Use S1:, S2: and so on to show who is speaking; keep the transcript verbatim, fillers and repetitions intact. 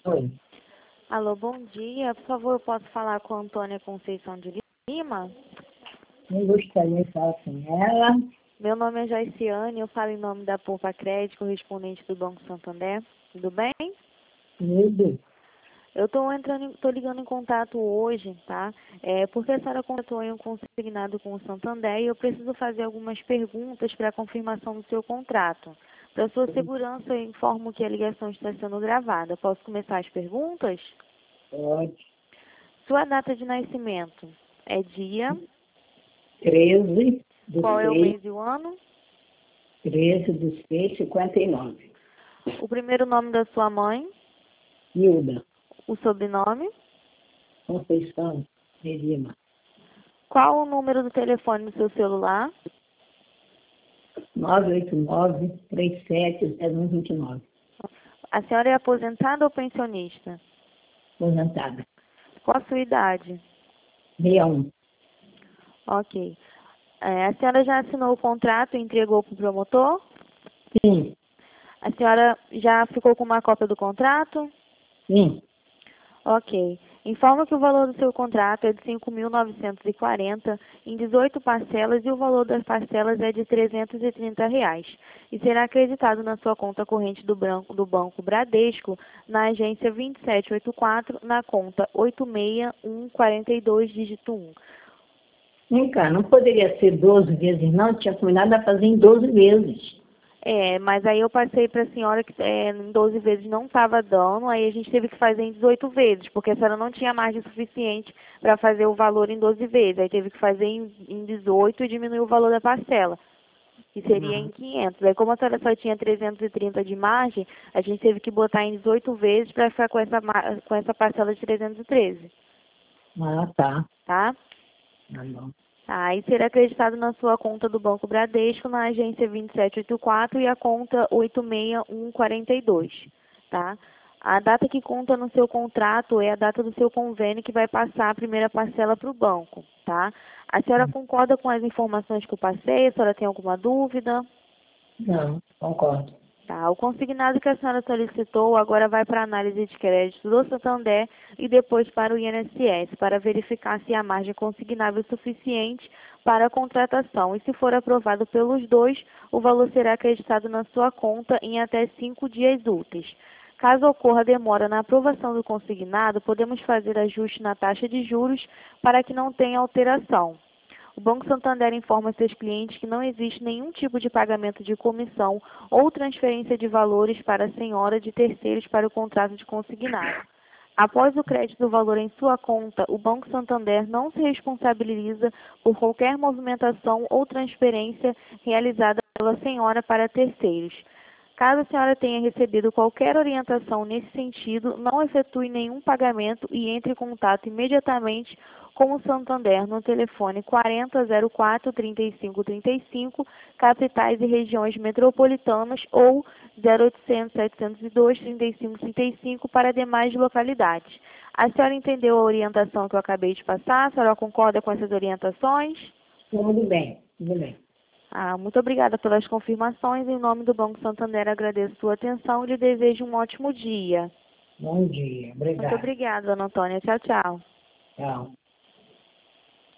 S1: Oi,
S2: Alô, bom dia. Por favor, eu posso falar com a Antônia Conceição de Lima?
S1: eu gostaria de falar com ela.
S2: Meu nome é Joiciane, eu falo em nome da Poupa Crédito, correspondente do Banco Santander. Tudo bem?
S1: Tudo.
S2: Eu estou entrando, estou ligando em contato hoje, tá? É, porque a senhora contratou em um consignado com o Santander e eu preciso fazer algumas perguntas para a confirmação do seu contrato. Para sua segurança, eu informo que a ligação está sendo gravada. Posso começar as perguntas?
S1: Pode.
S2: Sua data de nascimento é dia?
S1: treze do
S2: Qual é o
S1: seis,
S2: mês e o ano?
S1: treze do seis, cinquenta e nove.
S2: O primeiro nome da sua mãe?
S1: Hilda,
S2: O sobrenome?
S1: Conceição de Lima.
S2: Qual o número do telefone do seu celular?
S1: nove oito nove, três sete zero um dois nove.
S2: A senhora é aposentada ou pensionista?
S1: Aposentada.
S2: Qual a sua idade?
S1: sessenta e um.
S2: Ok. É, a senhora já assinou o contrato e entregou para o promotor?
S1: Sim,
S2: A senhora já ficou com uma cópia do contrato?
S1: sim.
S2: Ok. Informa que o valor do seu contrato é de cinco mil novecentos e quarenta em dezoito parcelas e o valor das parcelas é de trezentos e trinta reais. E será acreditado na sua conta corrente do, branco, do Banco Bradesco, na agência vinte e sete oitenta e quatro, na conta oito seis um quatro dois, dígito um.
S1: Vem cá, não poderia ser doze vezes, não? Eu tinha combinado a fazer em doze vezes.
S2: É, mas aí eu passei para a senhora que é, em doze vezes não estava dando, aí a gente teve que fazer em dezoito vezes, porque a senhora não tinha margem suficiente para fazer o valor em doze vezes, aí teve que fazer em, em dezoito e diminuir o valor da parcela, que seria em
S1: Uhum.
S2: quinhentos. Aí como a senhora só tinha trezentos e trinta de margem, a gente teve que botar em dezoito vezes para ficar com essa, ma- com essa parcela de trezentos e treze,
S1: Ah, tá.
S2: tá?
S1: Tá bom.
S2: Tá, e será acreditado na sua conta do Banco Bradesco, na agência vinte e sete oitenta e quatro e a conta oito seis um quatro dois, tá? A data que conta no seu contrato é a data do seu convênio que vai passar a primeira parcela para o banco, tá? A senhora concorda com as informações que eu passei? A senhora tem alguma dúvida?
S1: Não, concordo.
S2: Tá, o consignado que a senhora solicitou agora vai para a análise de crédito do Santander e depois para o I N S S, para verificar se há margem consignável suficiente para a contratação. E se for aprovado pelos dois, o valor será acreditado na sua conta em até cinco dias úteis. Caso ocorra demora na aprovação do consignado, podemos fazer ajuste na taxa de juros para que não tenha alteração. O Banco Santander informa seus clientes que não existe nenhum tipo de pagamento de comissão ou transferência de valores para a senhora de terceiros para o contrato de consignado. Após o crédito do valor em sua conta, o Banco Santander não se responsabiliza por qualquer movimentação ou transferência realizada pela senhora para terceiros. Caso a senhora tenha recebido qualquer orientação nesse sentido, não efetue nenhum pagamento e entre em contato imediatamente com o Santander no telefone quarenta zero quatro, trinta e cinco trinta e cinco, capitais e regiões metropolitanas ou zero oitocentos, setecentos e dois, trinta e cinco trinta e cinco para demais localidades. A senhora entendeu a orientação que eu acabei de passar? A senhora concorda com essas orientações?
S1: Tudo bem, tudo bem.
S2: Ah, muito obrigada pelas confirmações. Em nome do Banco Santander, agradeço sua atenção e lhe desejo um ótimo dia.
S1: Bom dia,
S2: Muito
S1: obrigado.
S2: obrigada, dona Antônia. Tchau, tchau.
S1: Tchau.